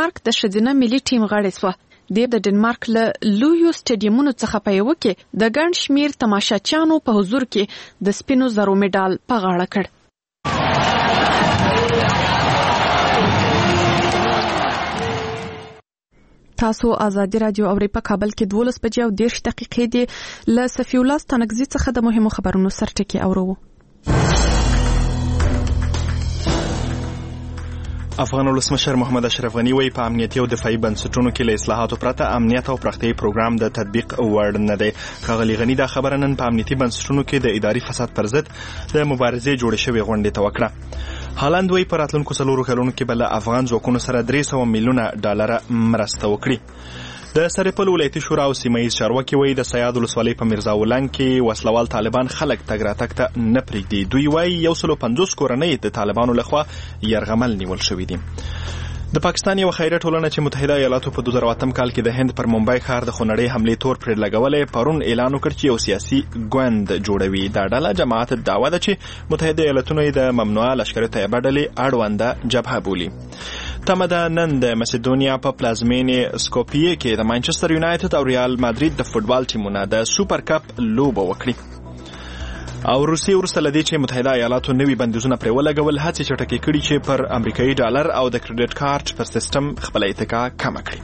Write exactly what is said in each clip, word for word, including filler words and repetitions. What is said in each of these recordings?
ډنمارک د ښځینه ملي ټیم غړې شوه. د ډنمارک له لویو سټیډیومونو څخه په یوه کې د ګڼ شمېر تماشاچیانو په حضور کې د سپینو زرو مډال په غاړه کړ. تاسو آزادي رادیو اورئ. په کابل کې دولس بجې او دېرش دقیقې دي. له صفي الله ستانکزي څخه د مهمو خبرونو سرټکي اورو. افغان ولسمشر محمد اشرف غنی وایي په امنیتي او دفاعي بنسټونو کې له اصلاحاتو پرته امنیت او پراختیايي پروګرام د تطبیق وړ نه دی. ښاغلي غنی دا خبره نن په امنیتي بنسټونو کې د اداري فساد پر ضد د مبارزې جوړې شوې غونډې ته وکړه. هالند وایي په راتلونکو څلورو کلونو کې به له افغان ځواکونو سره درې سوه میلیونه ډالره مرسته وکړي. د سرپل ولایتي شورا او سیمه‌ییز چارواکي وایي د سیاد ولسوالۍ په میرزاولنګ کې وسلوال طالبان خلک تګ راتګ ته نه پرېږدي. دوی وایي یو سل او پنځوس کورنۍ د طالبانو لخوا یرغمل نیول شوي دي. د پاکستان یو خیریه ټولنه چې متحده ایالاتو په دوه زره اتم کال کې د هند پر ممبئی ښار د خونړۍ حملې تور پرې لګولې پرون اعلان وکړ چې یو سیاسي ګوند جوړوي. دا ډله جماعت دعوه ده چې متحده ایالاتونه یې د ممنوعه لشکر طیبه ډلې اړونده جبهه بولي. تمه ده نن د مسیدونیا په پلازمینې سکوپیه کې د مانچستر یونایتد او ریال مادرید د فوټبال ټیمونه د سوپر کپ لوبه وکړي. او روسیې وروسته له دې چې متحده ایالاتو نوي بندیزونه پرې ولګول هڅې چټکې کړي چې پر امریکایي ډالر او د کریډټ کارت پر سیستم خپله اتکا کمه کړي.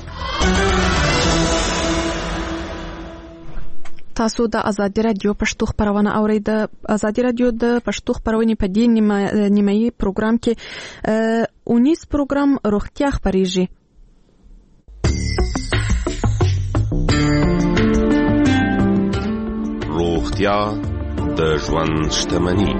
تاسو د آزادي رادیو پښتو خبرونه اورئ. د آزادي رادیو د پښتو خبرونه په دې نیمایي پروګرام کې اونیس پروګرام روغتیا خبريږي. روغتیا د ژوند شتمني.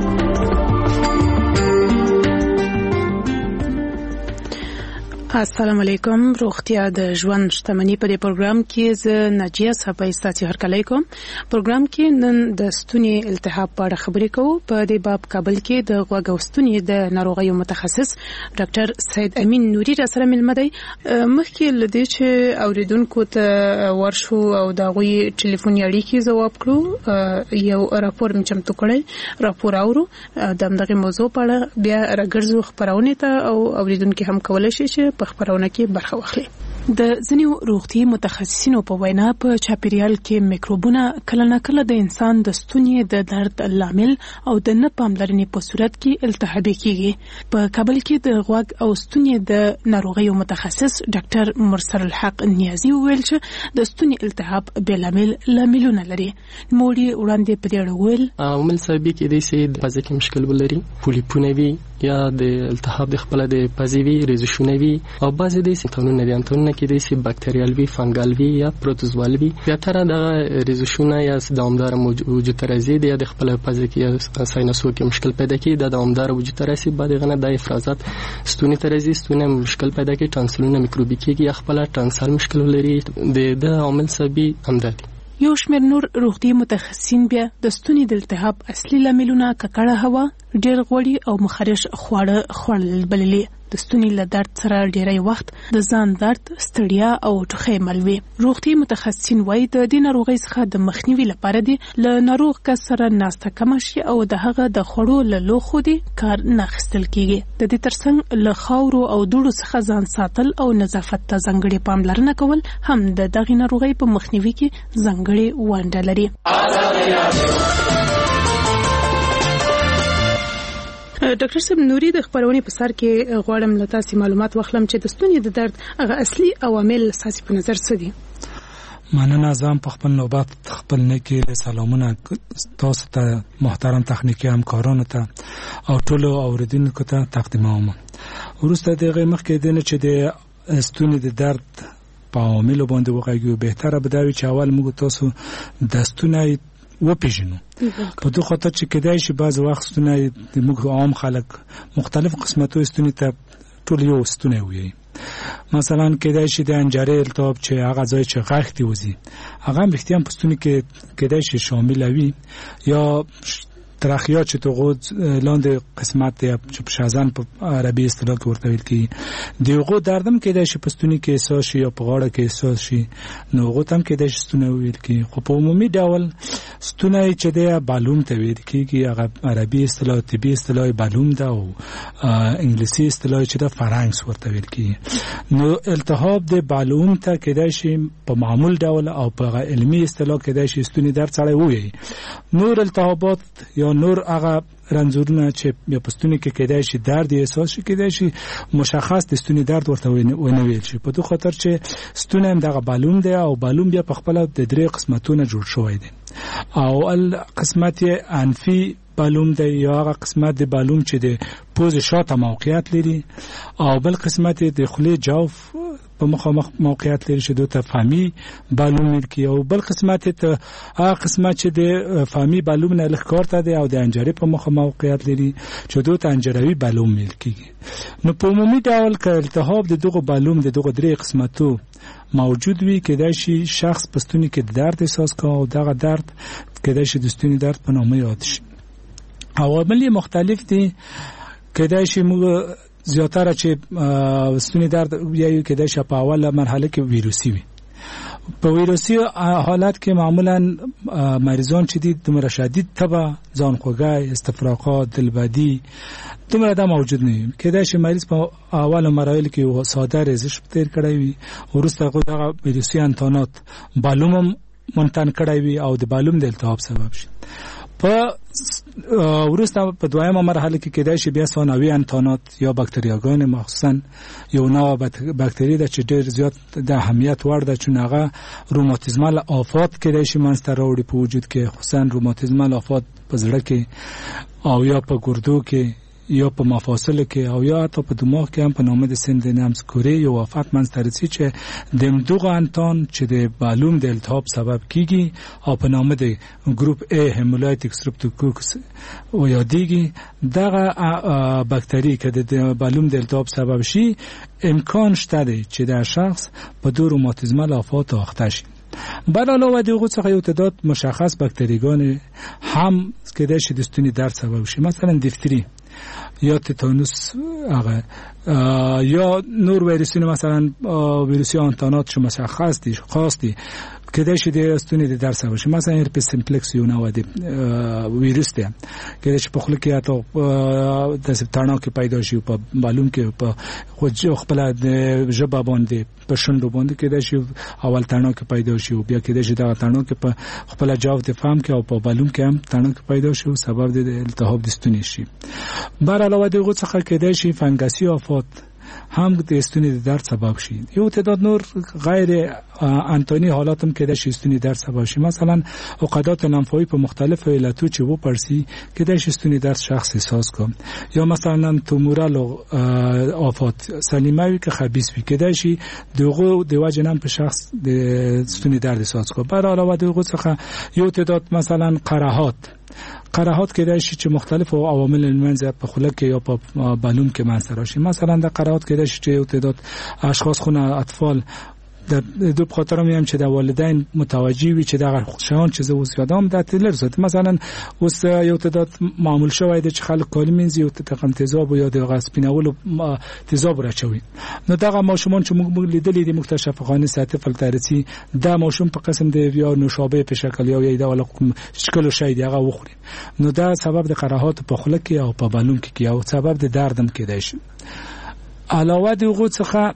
السلام علیکم. روغتیا د ژوند شتمني په دې پروګرام کې زه ناجیه صاحب ستاسو هرکلی کوم. پروګرام کې نن د ستوني التهاب په اړه خبرې کوو. په دې باب کابل کې د غوږ او ستوني د ناروغیو متخصص ډاکټر سید امین نوري را سره ملمه دی. مخکې لدې چې اوریدونکو ته ورشو او د غوي ټلیفوني اړیکې جواب کړو یو راپور مې چمتو کړی. راپور اورو د دغه موضوع په اړه بیا راګرځو خبرونه ته او اوریدونکو هم کولای شي چې په خبرونه کې برخه واخلي. د ځینو روغتي متخصصینو په وینا په چاپیریال کې میکروبونه کله نه کله د انسان د ستوني د درد لامل او د نه پاملرنې په صورت کې التهابي کیږي. په کابل کې د غوږ او ستوني د ناروغیو متخصص ډاکټر مرسل الحق نیازي ویل چې د ستوني التهاب بل لامل لاملونه لري. موړي وړاندې په دې اړه ویل عمل سبب کې د سي د پزې کې مشکل ولري، پولیپونه وي یا د التهاب د خپل د پزې وي، ریزشونه وي او بعضې د سیمټومونه دي. انټونونه کې د سي باکتریال وي، فنګال وي یا پروتوزوال وي. بیا تر دا ریزشونه یا دوامدار وجود ترازی دي د خپل پزې کې ساینسو کې مشکل پیدا کوي. د دوامدار وجود ترازی بعد غنه د افرازات ستوني ترازی ستوني مشکل پیدا کوي، ټانسلونه میکروبي کېږي یا خپل ټانسل مشکل لري. د د عامل سبب همدادي. یو شمېر نور روغتي متخصصین بیا د ستوني د التهاب اصلي لاملونه ککړه هوا، ډېر غوړي او مخرش خواړه خوړل بللي. د ستوني له درد سره ډېری وخت د ځان درد، ستړیا او ټوخی مل وي. روغتي متخصصین وایي د دې ناروغۍ څخه د مخنیوي لپاره دي له ناروغ کس سره ناسته کمه شي او د هغه د خوړو له لوښو دي کار نه اخیستل کېږي. د دې ترڅنګ له خاورو او دوړو څخه ځان ساتل او نظافت ته ځانګړې پاملرنه کول هم د دغې ناروغۍ په مخنیوي کې ځانګړې ونډه لري. ډاکټر صاحب نوري د خبرونې په سر کې غواړم له تاسو معلومات واخلم چې د ستوني د درد هغه اصلي عوامل ساسي په نظر څه دي؟ مننه. ځم په خپل نوبت خپل نه کې سلامونه تاسو ته محترم تخنیکی همکارانو ته او ټولو اوریدونکو ته تقدیموم. وروسته دغه مخکې دنه چې د ستوني د درد په عوامل باندې وغږیږو بهتره به دا وي چې اول موږ تاسو د ستوني وپیژنو. په دوه خاطر چې کېدای شي بعض وخت ستوني د موږ عام خلک مختلف قسمتو ستوني ته ټول یو ستوني وي. مثلا کېدای شي د انجارې التهاب چې هغه ځای چې غاښتي وځي هغه هم احتیام په ستوني کې کېدای شي شامل وي یا تراخیا چې توغو لاندې قسمت دی چې په شازن په عربي اصطلاح کې ورته ویل کی دیغو دردم کېدای شي پستونی کې احساس شي یا په غاړه کې احساس شي نو غو تم کېدای شي ستونه ویل کی خو په عمومي ډول ستونه چې دی بالوم ته ویل کیږي هغه عربي اصطلاح طبي اصطلاح بالوم ده او انګلیسي اصطلاح چې د فارنکس ورته ویل کیږي نو التهاب د بالوم ته کېدای شي په معمول ډول او په علمي اصطلاح کېدای شي ستونی درد سره وي نور التهابات یا نور هغه رنځورونه چې یا پستونی کې کېدای شي درد احساس شي کېدای شي مشخص د ستونی درد ورته ونه ویل شي په تو خاطر چې ستونه هم دغه بالوم دی او بالوم بیا په خپل د درې قسمتونو جوړ شوی دی او ال قسمت انفي بالوم دی یا هغه قسمت د بالوم چې د پوز شاته موقعیت لري او بل قسمت د خلی جوف په مخامخ موقعیت لري چې دوی ته فهمي بالوم ویل کی او بل قسمت ته هغه قسمت چې د فهمي بالوم نه لخرته دی او د انجری په مخ موقعیت لري چې دوی ته انجروي بالوم ویل کیږي نو په عمومي ډول ک التهاب د دغه بالوم د دغه درې قسمتو موجود وي کېدای شي شخص پستونی کې درد احساس کوي او دغه درد کېدای شي د ستوني درد په نامه یاد شي عوامل مختلف دي کېدای شي موږ زیاتره چې ستوني درد یو کېدای شي په اوله مرحله کې ویروسي وي په ویروسي حالت کې معمولا مریضان چې دي دومره شدید تبه ځان خوږی استفراغات دلبدي دومره دا موجود نه وي کېدای شي مریض په اوله مراحل کې ساده ریزش تیر کړی وي وروسته دغه ویروسي انتانات بالوم منتن کړی وي او د بالوم د التهاب سبب شي په ورسته په دویمه مرحله کې کېدای شي بیا ثانوي انتانات یا باکتریاګان مخصوصا یو نوع باکتری د چې ډېر زیات د اهمیت وړ ده چې هغه روماتیزمال آفات کېدای شي منځته راوړي په وجود کې خصوصا روماتیزمال آفات په زړه کې او یا په ګردو کې یا په مفاصل کې او یا حتی په دماغ کې هم په نامه د سندنام سکوري یو آفت منځته راځي چې د دغه انتان چې د بالوم د التهاب سبب کیږي او په نامه د ګروپ A هیمولایتیک سترپتوکوکس او یادېږي دغه باکتری که د بالوم د التهاب سبب شي امکان شته دی چې د شخص په دو روماتیزمال آفات اخته شي بر علاوه دغه څخه یو تعداد مشخص باکتریګان هم کېدای شي د ستوني درد سبب شي مثلا دیفتری یا تتانوس هغه یا نور ویروسونه مثلا ویروسی آنتانات چې مشخص دي خاص دي کېدای شي د ستوني د درد سبب شي مثلا هرپس سمپلکس یو نوع دی ویروس دی کېدای شي په خله کې حتی د سپټانا کې پیدا شي په بالون کې په خو خپل د ژبه باندې په شندو باندې کېدای شي اول تانا کې پیدا شي او بیا کېدای شي دا تانا کې په خپل جواب د فهم کې او په بالون کې هم تانا کې پیدا شي او سبب د التهاب د ستوني شي بر علاوه دغه څخه کېدای شي فنګسي آفات هم د ستوني د درد سبب شي یو تعداد نور غیر انتونی حالات هم کېدای شي ستوني درد سبب شي مثلا عقدات لمفاوی په مختلفو علتو چې وو پرسي کېدای شي ستوني درد شخص احساس کوي یا مثلا تومورال آفات سلیمه وي که خبيث وي کېدای شي دغه د وجه نام په شخص د ستوني درد احساس کوي بر علاوه دغه څخه یو تعداد مثلا قرحات قرحات کېدای شي چې مختلف عوامل المنځ په خوله کې یا په بالون کې منځ راشي مثلا د قرحات کېدای شي چې یو تعداد اشخاص خونه اطفال د دو په خاطر هم چې د والدین متوجي وي چې د شان چې زه اوس یادم د تلر زت مثلا اوس یو تعداد معمول شوی د چې خلک کالي منځ یو تقم تیزاب یا د غسپینول تیزاب راچوي نو دغه ماشومان چې موږ لیدلې د مکتشف خانه ساعت فلترسي د ماشوم په قسم د یا نوشابه په شکل یا یو د ولکم شکل شي دغه وخوري نو دا سبب د قرحات په خوله کې او په بالون کې او سبب د دردم کېدای شي علاوه دغه څخه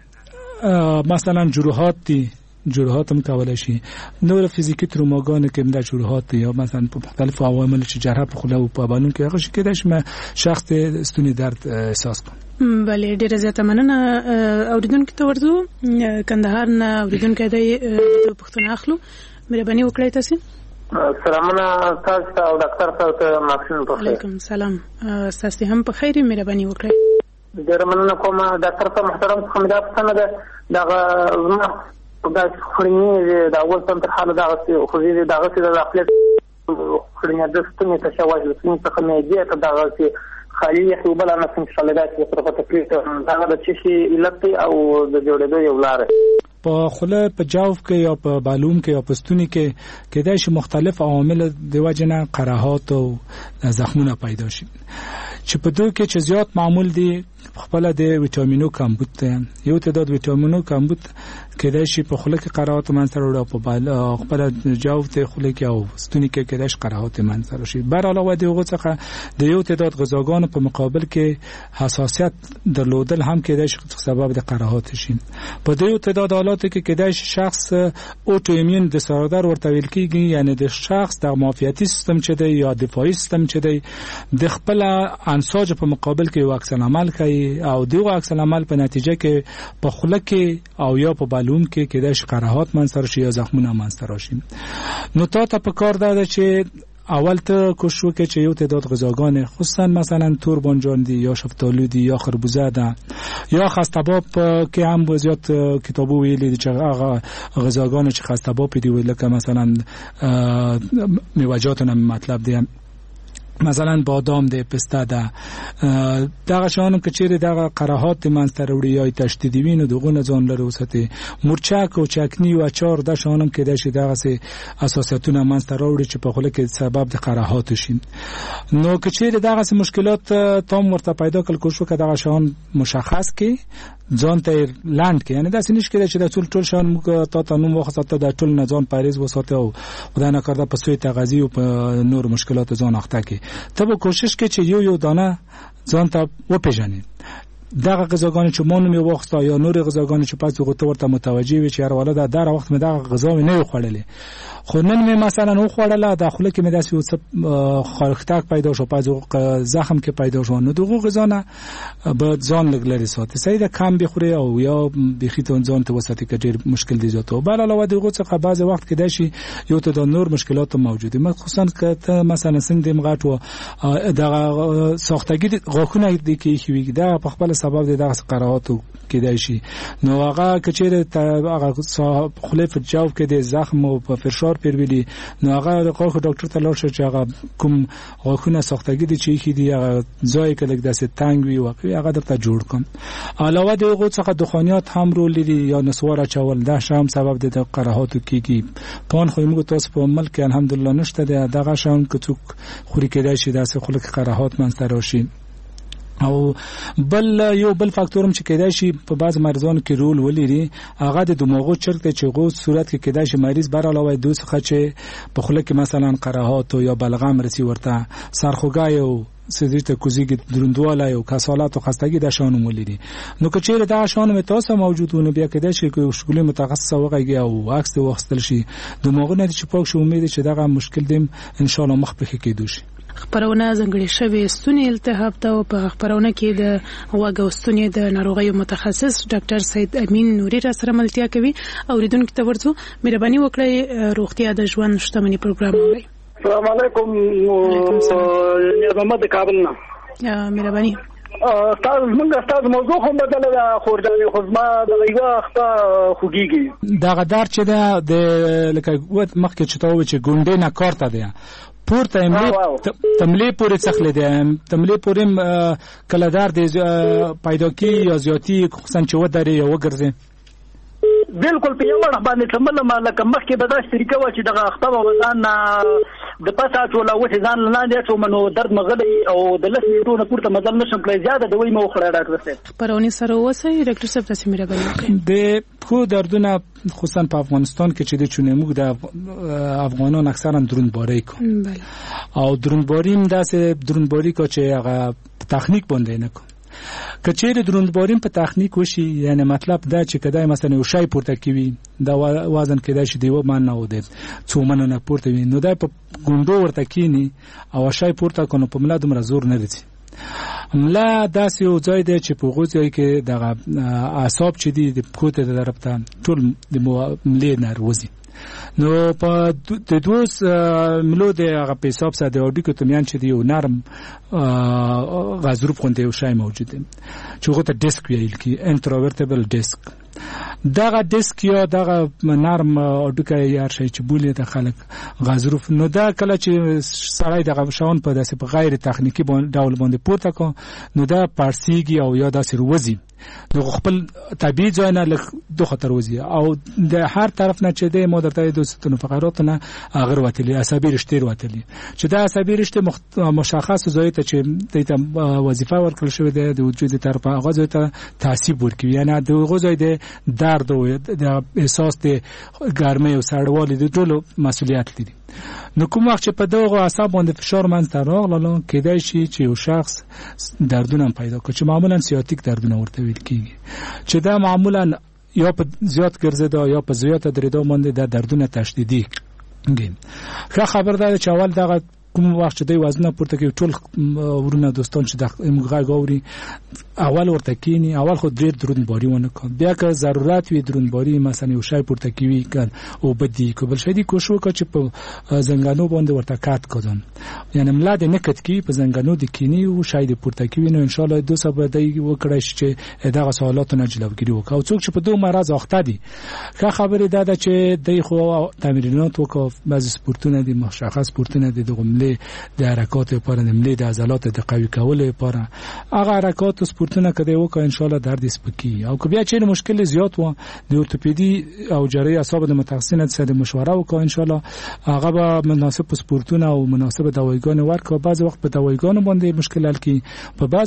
مثلا جروحات دي جروحات هم کولای شي نور فیزیکی تروماګان کې د جروحات دي یا مثلا په مختلف عوامل چې جراح په خوله او په بالون کې هغه شي کېدای شي شخص د ستوني درد احساس کوي بله ډیره زیاته مننه اوریدونکو ته ورځو کندهار نه اوریدونکو دی د پښتون اخلو مهرباني وکړئ تاسو سلامونه تاسو او ډاکټر صاحب ته ماکسین په خیر علیکم سلام تاسو هم په خیر مهرباني وکړئ ډېر مننه کوم ډاکټر صاحب محترم څنګه دا څنګه ده دا زما دا خورنی دا اول تم تر حاله دا خو دې دا غسي د خپل خورنی د ستوني ته شواهد ستوني څخه نه دی ته دا غسي خالي یو بل نه څنګه شلګات په طرفه تکلیف دا د چشي علت او د جوړېدو یو لار په خله په جوف کې یا په بالوم کې یا په ستوني کې کېدای شي مختلف عوامل د وجنه قرحات او زخمونه پیدا شي چې په دوی کې چې زیات معمول دي خپل د ویټامینو کمبود ته یو تعداد ویټامینو کمبود کېدای شي په خله کې قرحات منځ راوړي په بال خپل جوف ته خله کې او ستوني کې کېدای شي قرحات منځ راشي. بر علاوه دغه څخه د یو تعداد غذاګانو په مقابل کې حساسیت درلودل هم کېدای شي سبب د قرحات شي. په دې تعداد حالاتو کې کېدای شي شخص اوټوایمون دیساردر ورته ویل کېږي، یعنی د شخص د معافیتي سیستم چې دی یا دفاعي سیستم چې دی د خپل انساج په مقابل کې یو عکس العمل کوي او دغه عکس العمل په نتیجه کې په خوله کې او یا په بالون کې کېدای شي قرحات منځ راشي یا زخمونه منځ راشي. نو تاسو په کار ده چې اول ته کوشش وکړئ چې یو تعداد غذاګان خصوصا مثلا تور بانجان دي یا شفتالو دي یا خربوزه ده یا خستباب کې هم زیات کتابو ویلي دي چې هغه غذاګان چې خستباب دي لکه مثلا میوه‌جات هم مطلب دي، مثلا بادام ده، پسته ده، دغه شانو که چیرې دغه قرحات منځته راوړي یا تشدیدي وي نو دغه نه ځان لري وساتي. مرچک او چکنی او اچار د شانم کېدای شي دغه سي اساسیتونه منځته راوړي چې په خوله کې سبب د قرحات شي. نو که چیرې دغه سي مشکلات تام ورته پیدا کول کوشش وکړه دغه شان مشخص کې ځان ته لاند کې، یعنی دا سنش کې چې د ټول ټول شان موږ تا ته نوم وخصته د ټول نه ځان پاریز وساته او خدای نه کړه په سوی تغذیه او په نور مشکلات ځان اخته کې ته به کوشش کې چې یو یو دانه ځان ته وپیژنې. دغه غذاګان چې مونږ یې وخصه یا نور غذاګان چې پاتې غوته ورته متوجي وي چې هر ولدا در وخت مې دغه غذا نه خوړلې خو نن مې مثلا نو خوړله داخله کې مې داسې خارختاک پیدا شو، پاتې زخم کې پیدا شو، نو دغه غذا نه به ځان لګلري ساتي صحیح ده کم بخوري او یا بخي ته ځان ته وساتي کې ډېر مشکل دي زیاته. بل علاوه دغه څخه بعض وخت کې دشي یو ته د نور مشکلات موجوده مخصوصا که مثلا څنګه د مغټ و دغه ساختګي غوښونه دي کې وي دا په خپل سبب دغه قرحات کې دی شي. نو هغه کچېره هغه خلیف جواب کې د زخم او په فشار پیروي نو هغه د غوښ ډاکټر ته لاړ شي چې هغه کوم غوښونه ساختګي دي چې کې دي هغه ځای کې لګ داسې تنګ وي واقعي هغه درته جوړ کوم. علاوه دغه څخه دخانیات هم رول لري یا نسوار چول دا شام سبب د قرحات کېږي. پون خو موږ تاسو په ملک الحمدلله نشته دغه شام که څوک خوري کېدای شي داسې خلک قرحات منځ ته راشي. او بل یو بل فاکتورم چې کېدای شي په بعض مریضانو کې رول ولري هغه د دماغو چرګ ته چې غو صورت کې کېدای شي مریض بر علاوه دوه څخه چې په خوله کې مثلا قرحات یا بلغم رسی ورته سرخوږی او سدیته کوزیګ دروندواله او کسالات او خستګي د شانو مولري. نو که چیرې دا شانو متاسه موجودونه بیا کېدای شي چې شغلي متخصص وغږی او عکس واخستل شي دماغونه چې پاک شو امید چې دا مشکل دیم ان شاء الله مخ په کې کېدو شي. خبرونه ځنګړې شوې ستوني التهاب ته په خبرونه کې د غوږ او ستوني د ناروغیو متخصص ډاکټر سید امین نوري را سره ملتیا کوي. اوریدونکو ته ورته مهرباني وکړئ روغتیا د ژوند شتمنۍ پروګرام اورئ. السلام علیکم محمد کابل نه یا مهرباني تاسو موږ تاسو موضوع هم بدله ده خو د خدمت د یو وخت خوګيږي دا غدار چې د لکه مخکې چې تاسو چې ګونډې نه کارته ده پورته املی تملی پورې څخله ده تملی پورې کلهدار د پیدا کی یا زیاتی خصوصا چې و درې یو ګرځي بالکل په یو وخت باندې تمل مالک مخکې به دا طریقه و چې دغه اخته وزن د پاسه ټول او ځان لاندې ته منو درد مغلي او د لس میټونه پورته مزل نشم کړی زیاده دوی مو خړه ډاکټر صاحب پرونی سره وسه ډاکټر صاحب تاسو مهرباني وکړئ. د خو دردونه خصوصا په افغانستان کې چې د چونه موږ د افغانان اکثرا درونباری کو او درونباری هم داسې درونباری کو چې هغه تخنیک باندې نه کو کچېره دروندباریم په تخنیک وشي یعنی مطلب دا چې کدای مثلا یو شای پورته کوي دا وزن کېدای شي دیو مان نه وده څو من نه پورته وي نو دا په ګوندو ورته کینی او شای پورته کنه په ملا دومره زور نه لري. ملا داسې یو ځای دی چې په غوځي کې دغه اعصاب چې دي د کوته د طرف ته ټول د ملي ناروزي نو په د دوس ملو د هغه په حساب سره د اډیکو تمیان چې دی یو نرم غازروب خونده یو شای موجود دی چې هغه ته ډیسک ویل کی انټروورټیبل ډیسک دغه ډیسک یا دغه نرم اډیکه یار شي چې بولې د خلک غازروب نو دا کله چې سړی دغه شاون په داسې په غیر تخنیکی ډول باندې پورته کو نو دا پارسیږي او یا داسې روزي نو خپل طبيعي ځای نه لږ دوه خطر وځي او د هر طرف نه چې د مودرته د ستونو فقرات نه اگر وتلی عصبي رشتې وتلی چې دا عصبي رشتې مشخص ځای ته چې د وظیفه ورکړل شوې ده د وجود طرف هغه ځای ته تاثیر ورکوي یعنی د هغه ځای د درد او د احساس د ګرمۍ او سړوالي د ټولو مسؤلیت لري نو کوم وخت چې په دغه اعصاب باندې فشار منځته راغله کېدای شي چې یو شخص دردونه پیدا کړي چې معمولا سیاتیک دردونه ورته ویل کیږي چې دا معمولا یا په زیات ګرځیدا یا په زیات درېدا باندې د دردونه تشدیدي ګیم ښه خبر ده چې اول دغه کوم وخت چې د وزن پورته کې ټول ورونه دوستان چې د امغه غوري اول ورته کینی اول خو ډیر درون باری ونه کوي بیا که ضرورت وي درون باری مثلا یو شای پورته کوي کړه او بدی کو بل شي دی کوشش وکړي چې په زنګانو باندې ورته کات کوم یعنی ملاد نه کټ کی په زنګانو د کینی او شای دی پورته کوي نو ان شاء الله دوه سبا دی وکړي چې دغه سوالات نه جلوګری وکاو څوک چې په دوه مرز اخته دي که خبرې ده چې دی خو تمرینات وکاو بعض سپورتونه دي مشخص سپورتونه دي د د حرکات لپاره نملې د عضلات د قوي کولو لپاره هغه حرکات سپورتونه کده وکړه ان شاء الله درد سپکی او که بیا چې مشکل زیات و د اورتوپدي او جراحي اعصاب د متخصصین سره مشوره وکړه ان شاء الله هغه به مناسب سپورتونه او مناسب دوايګان ورکړي بعض وخت په دوايګانو باندې مشکل حل کی په بعض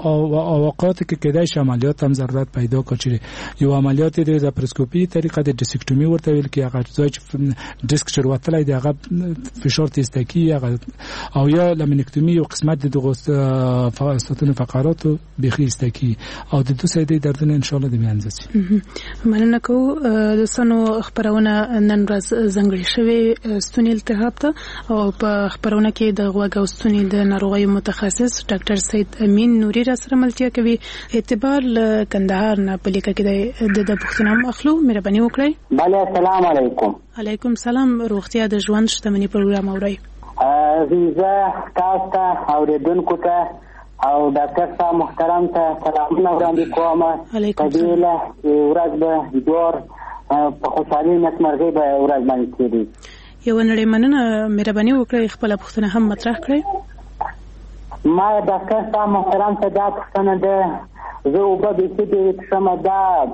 اوقات کې کېدای شي عملیات هم ضرورت پیدا کړي یو عملیات د لپاروسکوپي طریقه د ډیسکټومي ورته ویل کی هغه ځای چې ډیسک شروعتلای دی هغه فشار تستکی هغه او یا لامینکتومی یو قسمت د دغه ستونو فقراتو بخیستکی او د دوه سیدې دردونه ان شاء الله د میانځي مننه کو د سنو خبرونه نن ورځ ځنګړې شوی ستوني التهاب ته او په خبرونه کې د غوږ او ستوني د ناروغیو متخصص ډاکټر سید امین نوري را سره ملتیا کوي اعتبار ل کندهار نه په لیکه کې د د پښتنام اخلو مهرباني وکړئ بله السلام علیکم علیکم سلام روغتیا د ژوند شتمنۍ پروګرام اوري زه تاسو ته اوریدونکو ته او ډاکټر صاحب محترم ته سلامونه وړاندې کوم په دې له ورځ به دور په خوشحالۍ نسمرغۍ به ورځ باندې کېږي یو نړۍ مننه مهرباني وکړئ خپله پوښتنه هم مطرح کړئ ما ډاکټر صاحب محترم ته دا پوښتنه ده زه اوبه بیخي ډېرې څښم دا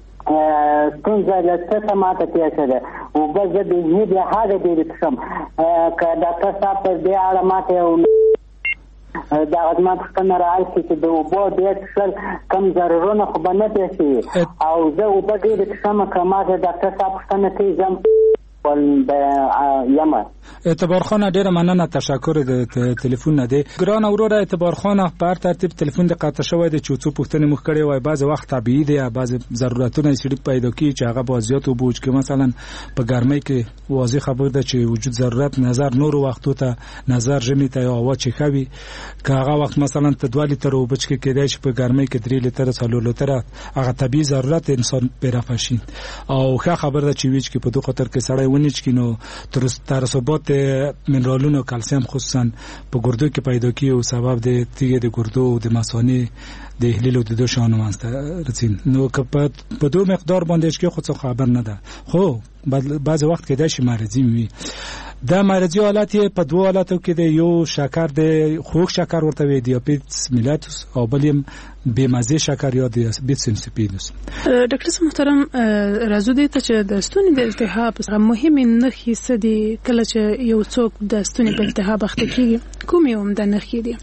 ستونزه له څه څه ماته پیښه ده اوبه زه بیخي بیا هغه ډېرې څښم که ډاکټر صاحب پر دې اړه ماته یو دا غزما پوښتنه راغلې چې د اوبو ډېر څښل کم ضررونه خو به نه پېښوي او زه اوبه ډېرې څښم که ماته ډاکټر صاحب پوښتنه کوي زه یمه اعتبار خان ډیره مننه تشکر د ټلیفون نه دی ګران اوروره اعتبار خان په هر ترتیب ټلیفون د قطع شوی د چوڅو پښتنې مخ کړي وای بعض وخت طبيعي دی بعض ضرورتونه سړي پیدا کی چې هغه بازیات او بوج کې مثلا په ګرمۍ کې واضح خبر ده چې وجود ضرورت نظر نور وختو ته نظر جمی ته او هوا چې خوي که هغه وخت مثلا ته دوه لیټر او بچ کې کېدای شي په ګرمۍ کې درې لیټر څلور لیټر هغه طبيعي ضرورت انسان پیرافشي او ښه خبر ده چې ویچ کې په دوه خطر کې سړی ونیچ کینو تر ترسبات منرالونو او کلسیم خصوصا په ګردو کې پیدا کیږي او سبب د تیږې د ګردو او د مثانې د احلیل او د دوه شانو منځته رسین نو که په دوه مقدار باندې کې خو څه خبر نه ده خو بعض وخت کې د شي مرضی وي دا مرضی حالت په دوه حالاتو کې د یو شکر د خوږ شکر ورته وي دیابیتس میلاتوس او بلیم بے مزه شکر یا دیابیتس انسیپیدوس ډاکټر محترم راځو دې ته چې د ستوني د التهاب مهمه نښې څه دي کله چې یو څوک د ستوني په التهاب اخته کیږي کوم یو د نښې دي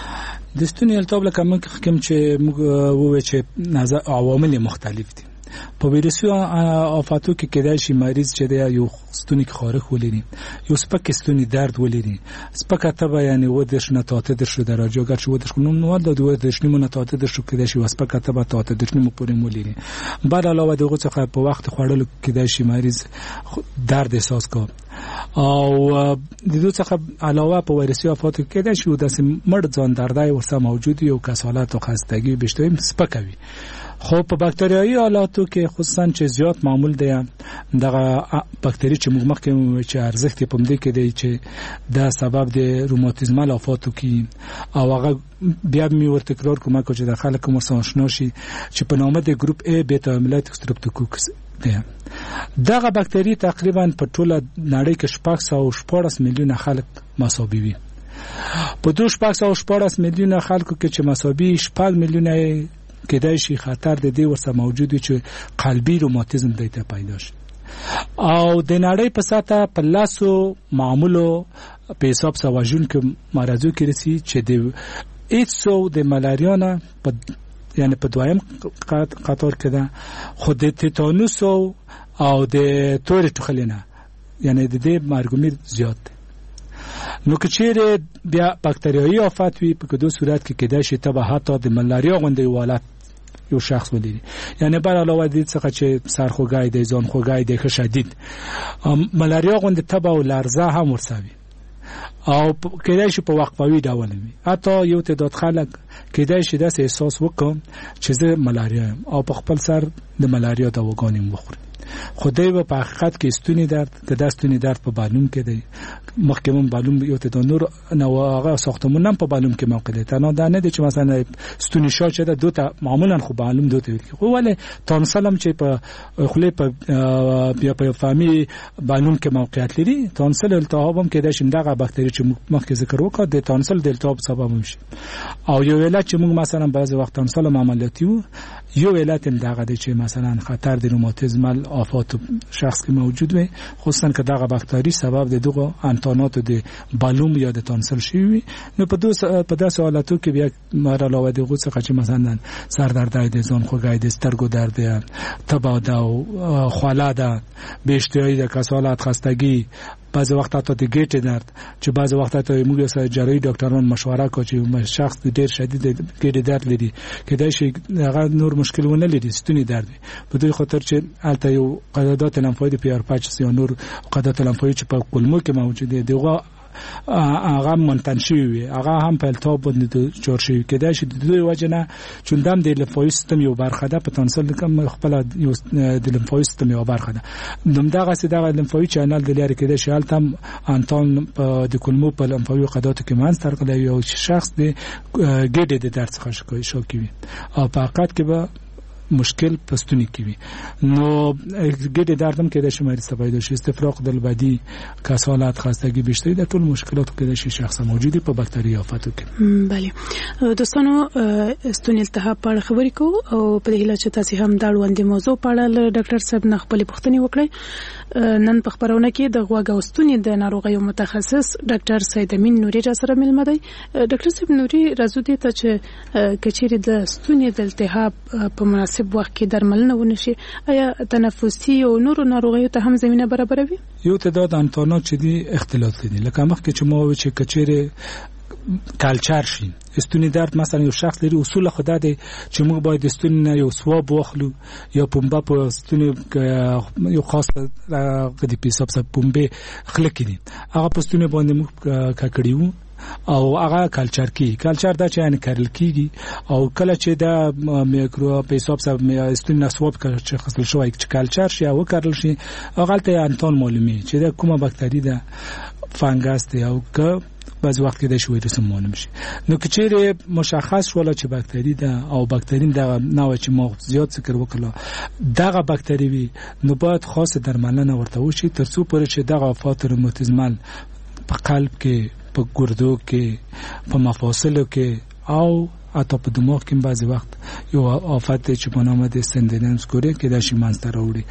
د ستوني التهاب لکه موږ کوم چې موږ ووایو چې نظر عوامل مختلف دي په ویروسي آفاتو کې کېدای شي مریض چې د یو ستوني خارخ ولري یو سپک ستوني درد ولري سپک تبه یعنی و د شنه تاته در شو درجه اگر شو د شنو نو د دوه د شنو نه تاته در شو کېدای شي سپک تبه تاته د شنو پورې مولري بعد علاوه دغه څخه په وخت خوړلو کېدای شي مریض درد احساس کو او د دوه څخه علاوه په ویروسي آفاتو کې کېدای شي د مړ ځان دردای ورسره موجود یو کسالت او خستګي بشتویم سپکوي خو په باکتریایي حالاتو کې خصوصا چې زیات معمول دي دغه باکتری چې موږ مخکې چې ارزښت په مدې کې دی چې دا سبب د روماتیزمال آفاتو کې او هغه بیا می ور تکرار کوم چې د خلکو مرسته آشنا شي چې په نامه د ګروپ A بیتا املایت سترپتوکوکس دی دغه باکتری تقریبا په ټوله نړۍ کې شپږ سوه شپاړس میلیونه خلک مساوي وي په دوه شپږ سوه شپاړس میلیونه خلکو کې چې مساوي شپږ میلیونه کېدای شي خطر د دې ورسره موجود وي چې قلبي روماتیزم دته پیدا شي. او د نړۍ په ساته په لاسو معمولو په حساب سواجون کې مرزو کې رسی چې د ایڅو د ملاریا نه په یعنی په دویم قطار کې ده، خو د تیتانوس او د تورې ټوخلې نه یعنی د دې مرګومیر زیات ده. نو که چیرې بیا باکتریایي آفت وي په کدو صورت کې کېدای شي ته به حتی د ملاریا غوندې حالت یو شخص ولري. یعنی بر علاوه دې څخه چې سرخوږی دی، ځانخوږی دی که شدید ملاریا غوندې تبه او لرزه هم ورسوي او کېدای شي په وقفوي ډول وي. حتی یو تعداد خلک کېدای شي داسې احساس وکړي چې زه ملاریا یم او په خپل سر د ملاریا دواګانې وخوري. خو دی به په حقیقت کې ستوني درد که دا ستوني درد په بالون کې دی، مخکې مون بالون یو تعداد نور نو هغه ساختمون هم په بالون کې موقع دی. تنها دا نه دی چې مثلا ستوني شا چې ده دوته معمولا خو بالون دوته وي، خو ولې تانسل هم چې په خولې په بیا په فهمي بالون کې موقعیت لري. تانسل التهاب هم کېدای شي دغه باکتری چې مخکې ذکر وکړ د تانسل د التهاب سبب شي. او یو علت چې موږ مثلا بعضی وخت تانسل عملیاتي وو، یو علت هم دغه دی چې مثلا خطر د روماتیزمال آفات شخص کې موجود وي، خصوصا که دغه باکتری سبب د دغه انتانات د بالون یا د تانسل شي. نو په دوس په داسې حالاتو کې بیا مر علاوه د غوڅ څخه چې مثلا سر درد دی، ځان خوږی دی، سترګو درد دی، تبه ده او خواله ده، بې اشتهایي ده، کسالت، خستګي، بعضی وخت ته د ګیټ درد چې بعضی وخت ته موږ سره جراحي ډاکټران مشوره کوي چې شخص ډېر شدید ګیټ درد لري، کېدای شي هغه نور مشکل ونه لري، ستوني درد په دوی خاطر چې البته یو قدادات لمفاوي د پی آر پچ یا نور قدادات لمفاوي چې په کولمو کې موجود دي دغه هغه منتن شوی وي، هغه هم په التهاب باندې جوړ شوی. کېدای شي د دوی وجه نه چون دم د لمفاوي سیستم یو برخه ده، په تانسل کوم خپل د لمفاوي سیستم یو برخه ده. نو دغه سي دغه لمفاوي چینل د لري کېدای شي التم انتان د کولمو په لمفاوي قداداتو کې منځ ترقله یو شخص د ګډې د درد څخه شکایت کوي او په حقیقت کې به مشکل پستونی کی وي. نو ګډې دردم کې د شماري سبب شي استفراغ د البدی، کسالت، خستګي، بیشتري د ټول مشکلاتو کې د شخص موجودي په باکتریا آفاتو کې. بله دوستانو ستوني التهاب په اړه خبرې کوو او په دې هیله چې تاسو هم دا وړاندې موضوع په اړه له ډاکټر صاحب نه خپلې پوښتنې وکړئ. نن په خبرونه کې د غوږ او ستوني د ناروغیو متخصص ډاکټر سید امین نوري را سره ملمه دی. ډاکټر صاحب نوري راځو دې ته چې کچېرې د ستوني د التهاب په مناسب وخت کې درملنه ونشي، آیا تنفسي او نورو ناروغیو ته هم زمينه برابروي؟ یو تعداد انتانات چې دي اختلاط دي، لکه مخکې چې مو چې کچېرې کلچر شي ستوني درد مثلا یو شخص لري، اصول خدای دی چې موږ باید ستوني نه یو سواب واخلو یا پمبه په ستوني یو خاص غدي پیساب سب پمبه خلک دي هغه په ستوني باندې موږ ککړیو او هغه کلچر کی کلچر دا چې ان کارل کیږي او کله چې دا میکرو پیساب سب ستوني نسواب چې خپل شوی چې کلچر شي او کارل شي هغه ته انتون معلومي چې دا کومه باکتری ده، فنګس دی او که بعض وخت کې د ویروس معلوم شي. نو که چیرې مشخص شول چې باکتری ده او باکتری دغه نوع چې ما زیات ذکر وکړو دغه باکتری وي، نو باید خاص درملنه ورته وشي تر څو پورې چې دغه آفات روماتیزمال په قلب کې، په ګردو کې، په مفاصلو کې او حتی په دماغ کې بعضی وخت یو آفت چې په نام د سندنس کوری کې د شي منځ راوړي.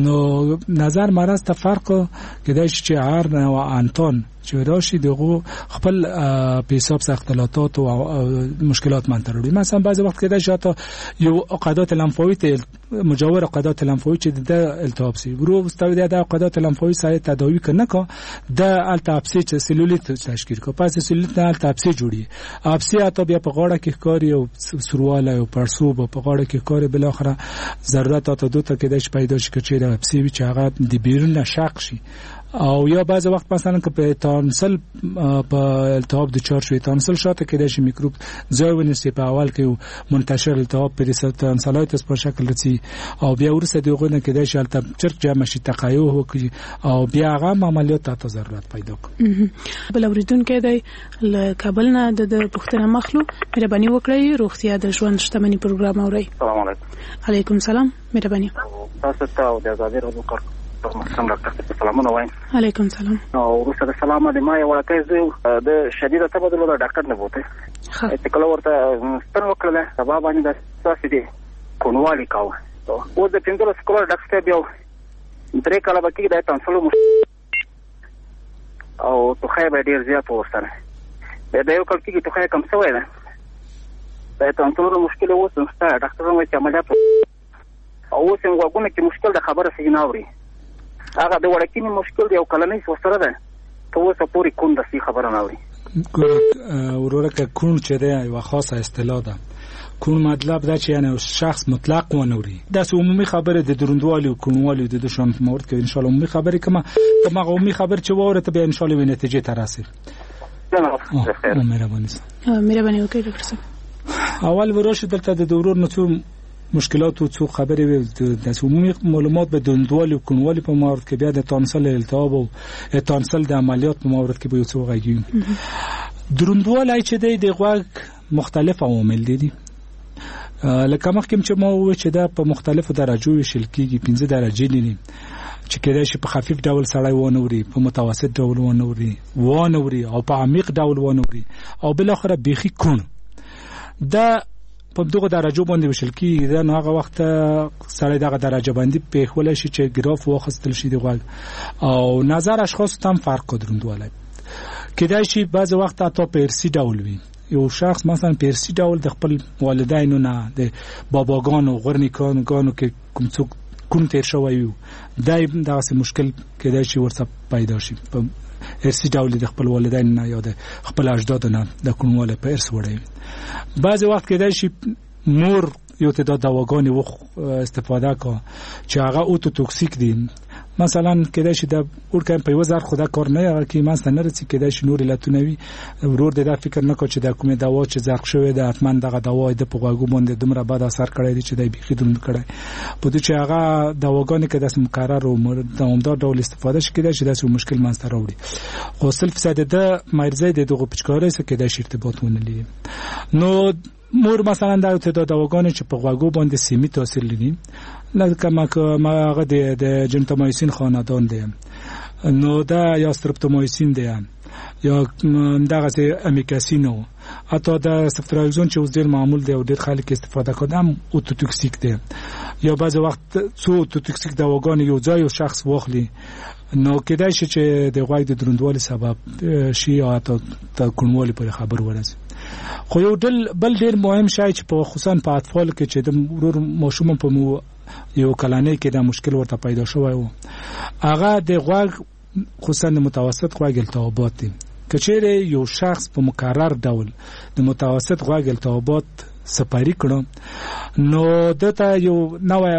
نو نظر مرز ته فرق کې د چې هر نوع انتون چې راشي دغه خپل پیساب اختلالات او مشکلات منتروي. مثلا بعضی وخت کې د شاته یو عقدات لمفاوي ته مجاور عقدات لمفاوي چې د التهاب سي ورو مستوي د عقدات لمفاوي سره تداوی کنه کا د التهاب سي چې سلولیت تشکیل کو پس سلولیت نه التهاب سي جوړي ابسي اته بیا په غاړه کې کاری او سرواله او پرسوب په غاړه کې کاری بل اخره ضرورت اته دوته کې د پیدا شي چې د ابسي چې هغه د بیرون شق شي او یا بعض وخت مثلا که په تانسل په التهاب د چار شوی تانسل شاته کې د شي میکروب ځای ونیسي په اول کې منتشر التهاب پر تانسلایتس په شکل رسي او بیا ورسره دغه نه کې د شي التهاب چرچ جمع شي تقایو وکړي او بیا هغه عملیات ته ضرورت پیدا کوي. بل اوریدونکو د کابل نه د پښتنه مخلو مهرباني وکړئ روغتیا د ژوند شتمنۍ پروګرام اوري. السلام علیکم. علیکم السلام مهرباني. تاسو ته او د آزادۍ رادیو کار محترم ډاکټر سلامونه وایم. علیکم سلام. او ورسره سلام د ما یو ورکه زه د شدید تبدل د ډاکټر نه بوته چې کله ورته ستن وکړله سبا باندې د ستاسې دی کونوالي کاوه اوس د پنځلس کلو ډاکټر صاحب یو درې کاله به کېږي د تانسلو او ټوخی به ډېر زیات و ورسره بیا د یو کال کېږي ټوخی کم شوی ده د تانسلو مشکل اوس شته ډاکټر وایي چې عملیات او اوس یې غوږونه کې مشکل د خبره صحیح نه اوري هغه د وړکینې مشکل دی او کلنۍ ورسره ده ته اوسه پورې کون د صحیح خبره نه اوري وروره که کون چې دی یوه خاصه اصطلاح ده کون مطلب دا چې یعنی شخص مطلق ونوري داسې عمومي خبره د دروندوالي او کونوالي د شان مورد کې ان شاء الله عمومي خبره کما کما عمومي خبر چې وره ته به ان شاء الله نتیجه ته راسي مهرباني مهرباني وکړئ ډاکټر صاحب اول ورشه دلته د دورور نو څو مشکلات او څو خبرې د عمومي معلومات به دروندوالي او کونوالي په مورد کې بیا د تانسل التهاب او تانسل د عملیات په مورد کې به یو څو غږی دروندوالي چې د غوږ مختلف عوامل دي لکه مخکې چې ما وویل چې دا په مختلفو درجو ویشل کېږي پنځه درجې دي چې کېدای شي په خفیف ډول سړی ونوري په متوسط ډول ونوري ونوري او په عمیق ډول ونوري او بل اخره بيخي کون دا په دغه درجو باندې ویشل کېږي دا نو هغه وخت سړی دغه درجه باندې په خولای شي چې ګراف واخستل شي دی غوږ او نظر اشخاص تام فرق قدرندواله کېدای شي بعض وخت اته په ارسی ډول وي یو شخص مثلا پرسی ډول د خپل والدینو نه د باباګانو غورنیکانو ګانو کې کوم څوک کوم تیر شوی وي دای دغه مشکل کېدای شي ورته پیدا شي په ارسی ډول د خپل والدین نه یا د خپل اجداد نه د کومواله په ارث وړي بعض وخت کېدای شي مور یو تعداد دواګانې و استفاده کا چې هغه اوتو توکسیک دي مثلا کېدای شي د ورکه په وزار خدا کار نه یاره کې مثلا نه رسي کېدای شي نور لاتونوي ورور د فکر نه کو چې د کومه دوا چې زرق شوی د اتمن دغه دوا د پغواګو باندې دومره بد اثر کړی دی چې د بيخي دون کړی په دې چې هغه دواګانې کې د مقرر او دوامدار ډول استفاده شي کېدای شي داسې مشکل منځته راوړي خو صرف ساده د مرزه د دغه پچکارې سره کېدای شي ارتباط ونلري نو مور مثلا د تعداد دواګانې چې په غوګو باندې سیمه تاثیر لري لکه ما هغه د جنتامایسین خاندان دی نو دا یا سترپتومایسین دی یا دغه امیکاسینو حتی د سفټرایزون چې اوس ډیر معمول دی او ډیر خلک استفاده کوي هم اوتوتوکسیک دی یا بعض وخت څو اوتوتوکسیک دواګانې یو ځای یو شخص واخلي نو کېدای شي چې د غوږ د دروندوالي سبب شي او د کونوالي پر خبر ورسي خو یو ډل بل ډیر مهم شای چې په خصوصا په اطفال کې چې د ورور ماشوم په مو یو کلانې کې دا مشکل ورته پیدا شوی و هغه د غوږ خصوصا د متوسط غوږ التهابات دي کچېره یو شخص په مکرر ډول د متوسط غوږ التهابات سپاری کړو نو دته یو نوې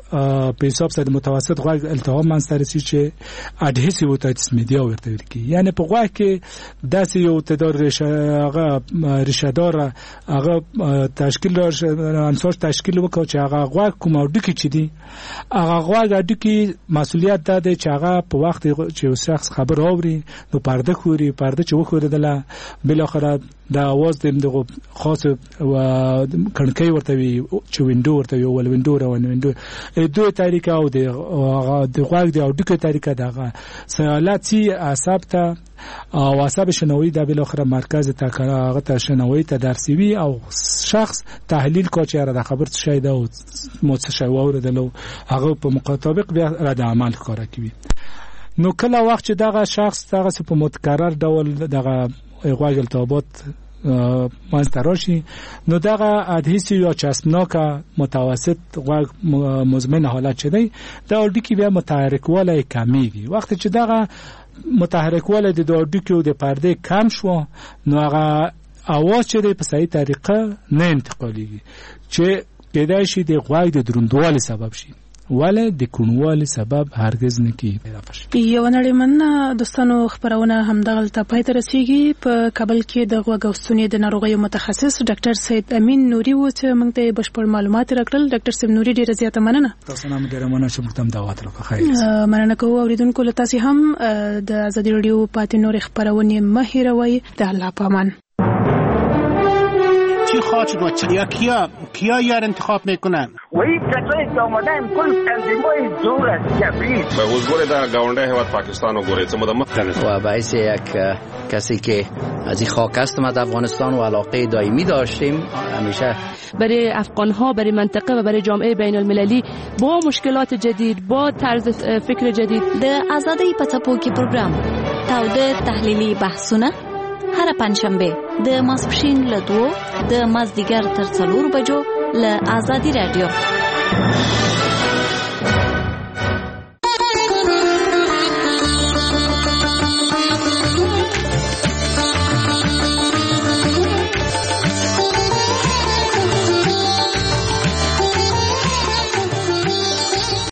په حساب سره متوسط غوږ التهاب منځته رسي چې اډهیسیو اوتایتس میډیا ورته ویل کی یعنی په غوږ کې داسې یو تدار هغه رشادار هغه تشکیل انصار تشکیل وکړي چې هغه غوږ کوم اډکی چې دی هغه غوږ اډکی مسؤلیت ده چې هغه په وخت چې شخص خبر اوري نو پرده خوري پرده چې وخوردله بل اخره د आवाज دغه خاص و کڼکۍ ورته وي چې وینډو ورته وي ول وینډو را وینډو دوه طریقه او د د غوږ د او دغه طریقه دغه سیالاتی عصب ته او عصب شنوي د بل اخره مرکز ته هغه ته شنوي ته درسوي او شخص تحلیل کو چې را خبر شي دا او مو څه شي وردلو هغه په مطابق بیا رد عمل کار کوي نو کله وخت چې دغه شخص دغه په متکرر ډول دغه غوږ التهابات مانستراشي نو دغه ادهیسیو یا چسبناکه متوسط غوږ مزمن حالت شدی دا اډیکی بیا متحرکواله کمیږي وخت چې دغه متحرکواله د اډیکو د پرده کم شو نو هغه اواز چې په صحیح طریقه نه انتقالیږي چې کېدای شي د غوږ د دروندوالي سبب شي ولی د کونوالي سبب هرگز نه کیږي یو نړیمن دوستانو خبرونه همدغه پای ته رسیدي په کابل کې د غوږ او ستوني د ناروغیو متخصص ډاکټر سید امین نوري و چې موږ ته بشپړ معلومات راکړل ډاکټر سید نوري ډیره زیاته مننه تاسو نه ډیره مننه چې موږ ته دعوت وکړه خیر مننه کوم اوریدونکو له تاسو هم د ازادي رادیو پاتې نور خبرونه مهیروي د الله پامان چی خواهد و یا کیا کیا یار انتخاب میکنن ويكتب اومدن كل تنظیم‌های دور از جبری به حضور در گاونده هیواد پاکستان و گوره چه مدام و باعث یک کسی که از این خاک است ما در افغانستان و علاقه دائمی داشتیم همیشه برای افغان‌ها برای منطقه و برای جامعه بین المللی با مشکلات جدید با طرز فکر جدید د آزادۍ په څپو کې پروګرام تاوده تحلیلي بحثونه هر پنځشنبه د ماسپښین له دوه د مازدیګر تر څلور بجو له آزادي رادیو